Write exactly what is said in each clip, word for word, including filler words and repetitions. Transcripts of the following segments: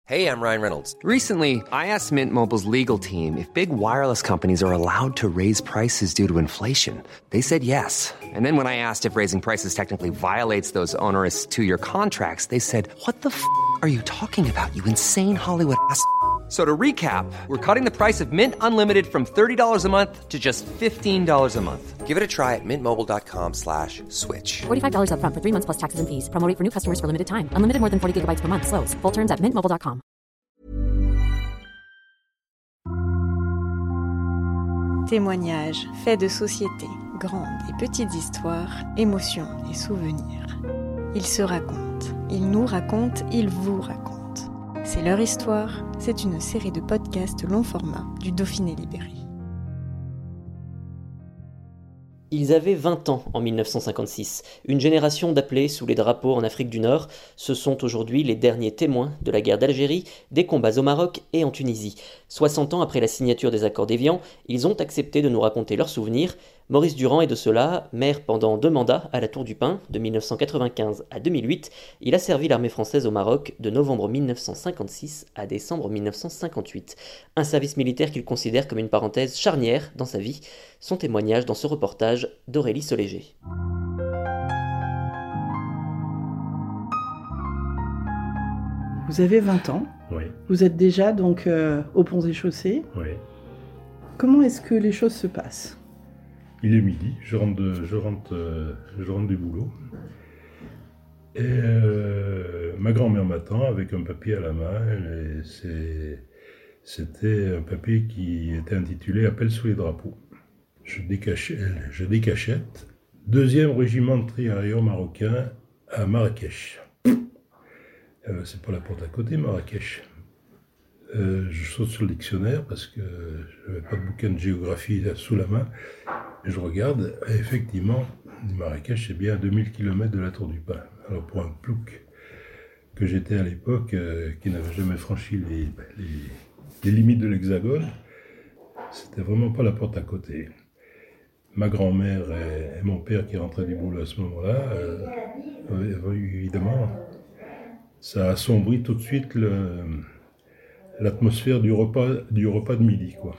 Hey, I'm Ryan Reynolds. Recently, I asked Mint Mobile's legal team if big wireless companies are allowed to raise prices due to inflation. They said yes. And then when I asked if raising prices technically violates those onerous two-year contracts, they said, what the f*** are you talking about, you insane Hollywood ass f- So to recap, we're cutting the price of Mint Unlimited from thirty dollars a month to just fifteen dollars a month. Give it a try at mintmobile.com slash switch. forty-five dollars up front for three months plus taxes and fees. Promo rate for new customers for limited time. Unlimited more than forty gigabytes per month. Slows full terms at mint mobile dot com. Témoignages, faits de société, grandes et petites histoires, émotions et souvenirs. Ils se racontent, ils nous racontent, ils vous racontent. C'est leur histoire, c'est une série de podcasts long format du Dauphiné Libéré. Ils avaient vingt ans en mille neuf cent cinquante-six, une génération d'appelés sous les drapeaux en Afrique du Nord. Ce sont aujourd'hui les derniers témoins de la guerre d'Algérie, des combats au Maroc et en Tunisie. soixante ans après la signature des accords d'Évian, ils ont accepté de nous raconter leurs souvenirs. Maurice Durand est de cela, maire pendant deux mandats à la Tour du Pin, de mille neuf cent quatre-vingt-quinze à deux mille huit. Il a servi l'armée française au Maroc de novembre mille neuf cent cinquante-six à décembre mille neuf cent cinquante-huit. Un service militaire qu'il considère comme une parenthèse charnière dans sa vie. Son témoignage dans ce reportage d'Aurélie Soléger. Vous avez vingt ans. Oui. Vous êtes déjà donc euh, au Ponts et Chaussées. Oui. Comment est-ce que les choses se passent ? Il est midi, je rentre, de, je rentre, euh, je rentre du boulot. Et euh, ma grand-mère m'attend avec un papier à la main. Et c'est, c'était un papier qui était intitulé « Appel sous les drapeaux ». Je, décachette, je décachette. Deuxième régiment de tirailleurs marocain à Marrakech. Euh, c'est pas la porte à côté, Marrakech. Euh, je saute sur le dictionnaire parce que je n'avais pas de bouquin de géographie sous la main. Et je regarde, et effectivement, Marrakech, c'est bien à deux mille kilomètres de la Tour du Pin. Alors pour un plouc que j'étais à l'époque, euh, qui n'avait jamais franchi les, les, les limites de l'Hexagone, c'était vraiment pas la porte à côté. Ma grand-mère et, et mon père qui rentraient du boulot à ce moment-là, euh, euh, évidemment, ça assombrit tout de suite le, l'atmosphère du repas, du repas de midi, quoi.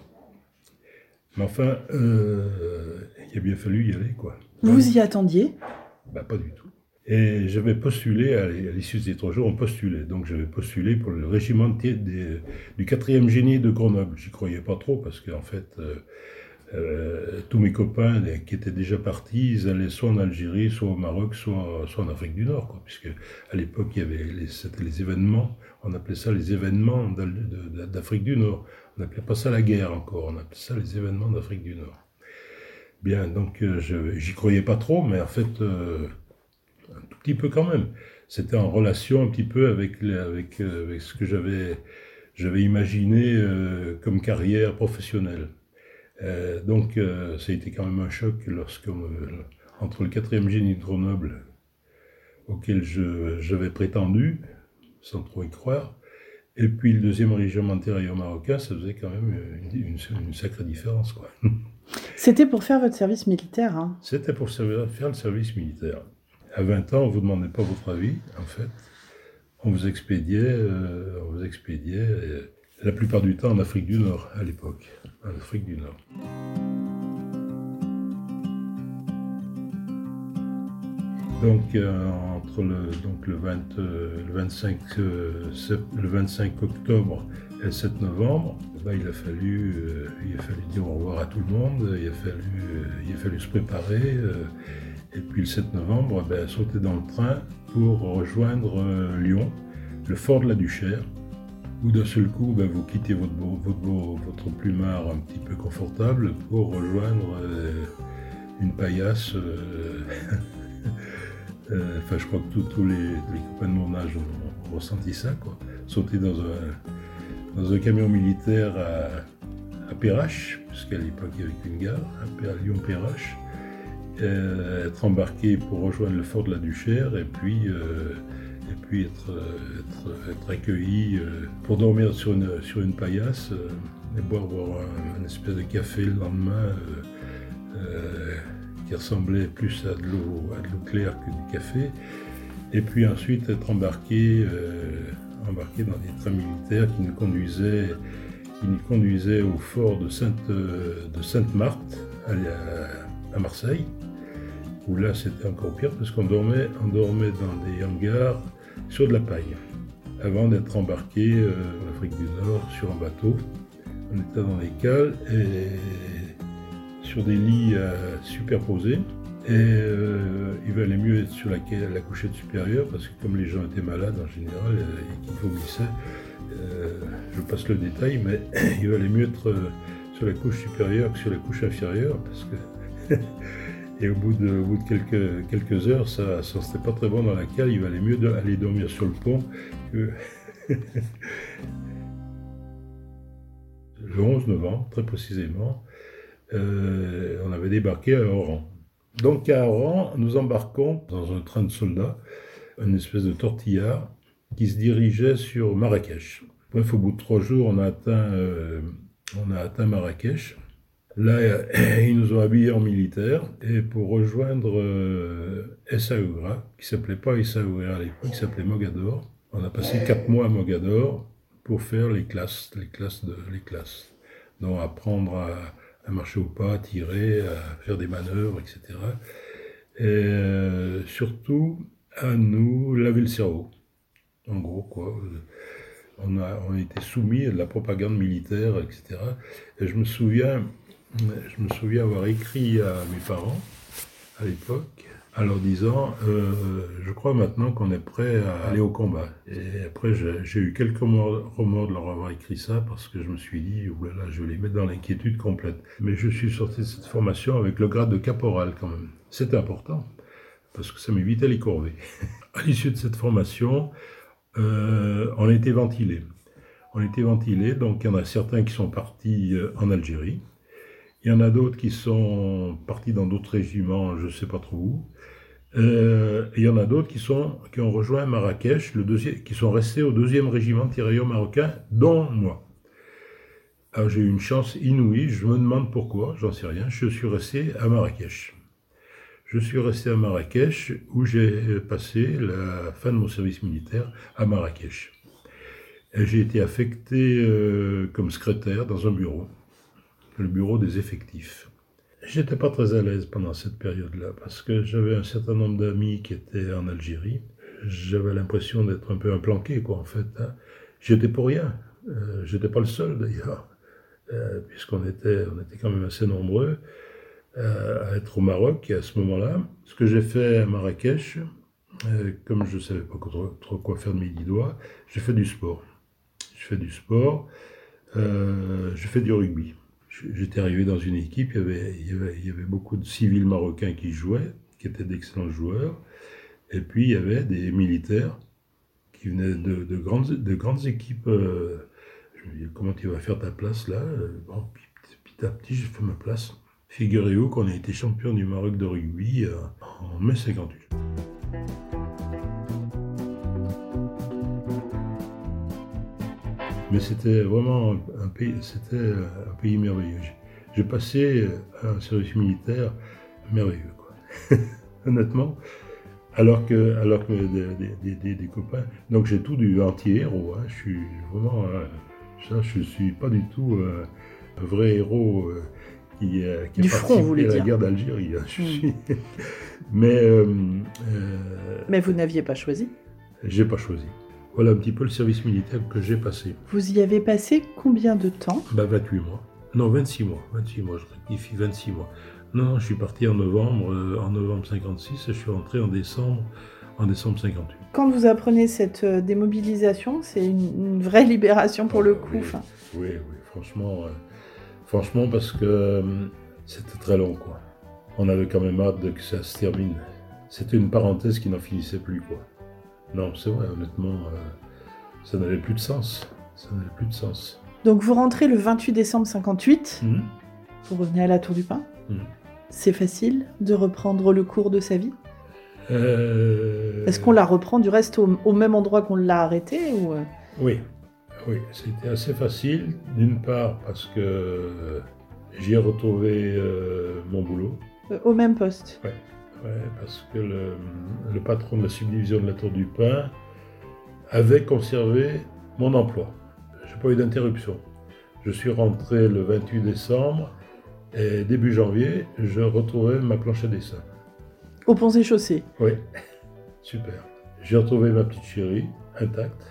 Mais enfin, euh, il a bien fallu y aller, quoi. Vous y attendiez ? Bah, pas du tout. Et j'avais postulé, à l'issue de ces trois jours, on postulait. Donc j'avais postulé pour le régiment de, des, du quatrième génie de Grenoble. J'y croyais pas trop, parce qu'en fait, euh, euh, tous mes copains qui étaient déjà partis, ils allaient soit en Algérie, soit au Maroc, soit, soit en Afrique du Nord, quoi. Puisque à l'époque, il y avait les, c'était les événements, on appelait ça les événements d'Afrique du Nord. On n'appelait pas ça la guerre encore, on appelait ça les événements d'Afrique du Nord. Bien, donc euh, je, j'y croyais pas trop, mais en fait, euh, un tout petit peu quand même. C'était en relation un petit peu avec, les, avec, euh, avec ce que j'avais, j'avais imaginé euh, comme carrière professionnelle. Euh, donc euh, ça a été quand même un choc lorsque, euh, entre le quatrième génie de Grenoble, auquel je, j'avais prétendu, sans trop y croire, et puis le deuxième régiment de tirailleurs marocain, ça faisait quand même une, une, une sacrée différence, quoi. C'était pour faire votre service militaire, hein ? C'était pour servir, faire le service militaire. À vingt ans, on ne vous demandait pas votre avis, en fait. On vous expédiait, euh, on vous expédiait euh, la plupart du temps en Afrique du Nord, à l'époque. En Afrique du Nord. Donc, euh, entre le, donc le, vingt, euh, le, vingt-cinq, euh, le vingt-cinq octobre et le sept novembre, ben, il, a fallu, euh, il a fallu dire au revoir à tout le monde, il a fallu, euh, il a fallu se préparer. Euh, et puis le sept novembre, ben, sauter dans le train pour rejoindre euh, Lyon, le fort de la Duchère, où d'un seul coup, ben, vous quittez votre, beau, votre, beau, votre plumard un petit peu confortable pour rejoindre euh, une paillasse. Euh, Euh, enfin, je crois que tous les, les copains de mon âge ont, ont ressenti ça, quoi. Sauter dans un, dans un camion militaire à, à Perrache, puisqu'à l'époque il y avait une gare, à Lyon-Perrache, euh, être embarqué pour rejoindre le fort de la Duchère, et puis, euh, et puis être, être, être accueilli euh, pour dormir sur une, sur une paillasse, euh, et boire, boire un, un espèce de café le lendemain. Euh, euh, qui ressemblait plus à de l'eau, à de l'eau claire que du café, et puis ensuite être embarqué euh, embarqués dans des trains militaires qui nous conduisaient, qui nous conduisaient au fort de, Sainte, de Sainte-Marthe, à, à Marseille, où là c'était encore pire parce qu'on dormait, on dormait dans des hangars sur de la paille, avant d'être embarqués euh, en Afrique du Nord sur un bateau. On était dans des cales et sur des lits euh, superposés. Et euh, il valait mieux être sur la, la couchette supérieure parce que comme les gens étaient malades en général euh, et qu'ils vomissaient, euh, je passe le détail, mais il valait mieux être euh, sur la couche supérieure que sur la couche inférieure parce que et au bout de, au bout de quelques, quelques heures, ça ne sentait pas très bon dans la cale, il valait mieux de, aller dormir sur le pont que... Le onze novembre, très précisément, euh, on avait débarqué à Oran. Donc à Oran, nous embarquons dans un train de soldats, une espèce de tortillard qui se dirigeait sur Marrakech. Bref, au bout de trois jours, on a atteint, euh, on a atteint Marrakech. Là, ils nous ont habillés en militaire et pour rejoindre euh, Essaouira, qui ne s'appelait pas Essaouira à l'époque, qui s'appelait Mogador. On a passé quatre mois à Mogador pour faire les classes, les classes de les classes. Donc apprendre à à marcher au pas, à tirer, à faire des manœuvres, et cetera. Et euh, surtout, à nous laver le cerveau. En gros, quoi. On a, on a été soumis à de la propagande militaire, et cetera. Et je me souviens, je me souviens avoir écrit à mes parents, à l'époque, en leur disant euh, « Je crois maintenant qu'on est prêt à aller au combat ». Et après, j'ai, j'ai eu quelques remords, remords de leur avoir écrit ça, parce que je me suis dit « Oh là là, je vais les mettre dans l'inquiétude complète ». Mais je suis sorti de cette formation avec le grade de caporal quand même. C'était important, parce que ça m'évitait les corvées. À l'issue de cette formation, euh, on a été ventilés. On a été ventilés, donc il y en a certains qui sont partis en Algérie. Il y en a d'autres qui sont partis dans d'autres régiments, je ne sais pas trop où. Euh, il y en a d'autres qui, sont, qui ont rejoint Marrakech, le deuxième, qui sont restés au deuxième régiment de tirailleurs marocains, dont moi. Alors j'ai eu une chance inouïe, je me demande pourquoi, j'en sais rien, je suis resté à Marrakech. Je suis resté à Marrakech, où j'ai passé la fin de mon service militaire à Marrakech. Et j'ai été affecté euh, comme secrétaire dans un bureau, le bureau des effectifs. J'étais pas très à l'aise pendant cette période-là, parce que j'avais un certain nombre d'amis qui étaient en Algérie. J'avais l'impression d'être un peu implanqué, quoi, en fait. Hein. J'étais pour rien. Euh, j'étais pas le seul, d'ailleurs, euh, puisqu'on était, on était quand même assez nombreux euh, à être au Maroc, et à ce moment-là. Ce que j'ai fait à Marrakech, euh, comme je savais pas trop, trop quoi faire de mes dix doigts, j'ai fait du sport. J'ai fait du sport, euh, j'ai fait du rugby. J'étais arrivé dans une équipe, il y, avait, il, y avait, il y avait beaucoup de civils marocains qui jouaient, qui étaient d'excellents joueurs, et puis il y avait des militaires qui venaient de, de, grandes, de grandes équipes. Euh, je me dis, comment tu vas faire ta place là? Bon, petit, petit à petit, j'ai fait ma place. Figurez-vous qu'on a été champion du Maroc de rugby euh, en mai cinquante-huit. Mais c'était vraiment un pays, c'était un pays merveilleux. J'ai passé un service militaire merveilleux, quoi. Honnêtement. Alors que, alors que des, des, des, des copains. Donc j'ai tout du anti-héros. Hein. Je suis vraiment. Euh, ça, je suis pas du tout euh, un vrai héros euh, qui, euh, qui a participé à la guerre d'Algérie. Hein. Je suis. Mais. Euh, euh, Mais vous n'aviez pas choisi. J'ai pas choisi. Voilà un petit peu le service militaire que j'ai passé. Vous y avez passé combien de temps? Bah vingt-huit mois. Non, vingt-six mois. vingt-six mois, je rectifie, vingt-six mois. Non, non, je suis parti en novembre, euh, en novembre cinquante-six et je suis rentré en décembre, en décembre cinquante-huit. Quand vous apprenez cette euh, démobilisation, c'est une, une vraie libération pour ah, le oui, coup. Fin. Oui, oui, franchement, euh, franchement parce que euh, c'était très long, quoi. On avait quand même hâte de que ça se termine. C'était une parenthèse qui n'en finissait plus, quoi. Non, c'est vrai, honnêtement, euh, ça n'avait plus de sens. Ça n'avait plus de sens. Donc vous rentrez le vingt-huit décembre cinquante-huit, Mmh. vous revenez à la Tour du Pin. Mmh. C'est facile de reprendre le cours de sa vie? euh... Est-ce qu'on la reprend du reste au, au même endroit qu'on l'a arrêté ou... Oui, oui, c'était assez facile, d'une part parce que euh, j'y ai retrouvé euh, mon boulot. euh, Au même poste? Ouais. Ouais, parce que le, le patron de la subdivision de la Tour du Pin avait conservé mon emploi. Je n'ai pas eu d'interruption. Je suis rentré le vingt-huit décembre et début janvier, je retrouvais ma planche à dessin. Au Ponts et Chaussées. Oui, super. J'ai retrouvé ma petite chérie, intacte,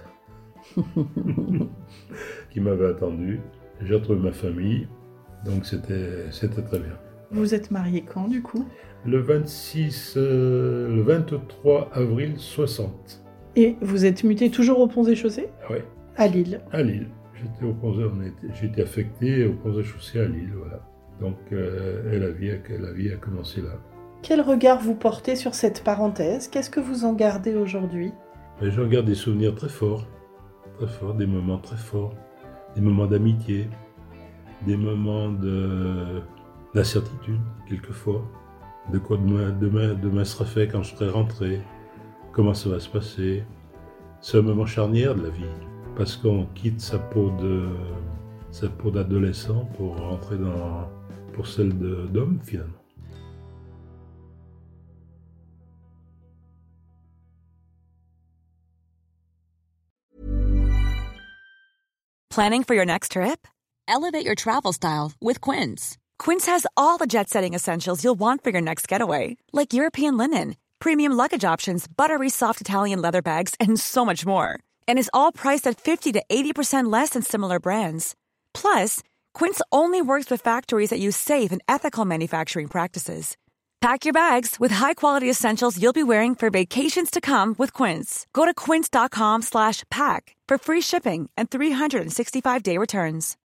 qui m'avait attendu. J'ai retrouvé ma famille, donc c'était, c'était très bien. Vous êtes marié quand, du coup ? Le vingt-six, euh, le vingt-trois avril soixante. Et vous êtes muté toujours au Ponts et Chaussées ? Oui. À Lille. À Lille. J'étais au Ponts, on était, j'ai été affecté au Ponts et Chaussées à Lille, voilà. Donc, euh, et la vie, a, la vie a commencé là. Quel regard vous portez sur cette parenthèse ? Qu'est-ce que vous en gardez aujourd'hui ? Mais je regarde des souvenirs très forts, très forts, des moments très forts, des moments d'amitié, des moments de, d'incertitude, quelquefois, de quoi demain, demain, demain sera fait quand je serai rentré, comment ça va se passer. C'est un moment charnière de la vie, parce qu'on quitte sa peau, de, sa peau d'adolescent pour rentrer dans, pour celle de, d'homme, finalement. Planning for your next trip? Elevate your travel style with Quince. Quince has all the jet-setting essentials you'll want for your next getaway, like European linen, premium luggage options, buttery soft Italian leather bags, and so much more. And is all priced at fifty to eighty percent less than similar brands. Plus, Quince only works with factories that use safe and ethical manufacturing practices. Pack your bags with high-quality essentials you'll be wearing for vacations to come with Quince. Go to quince.com slash pack for free shipping and three sixty-five day returns.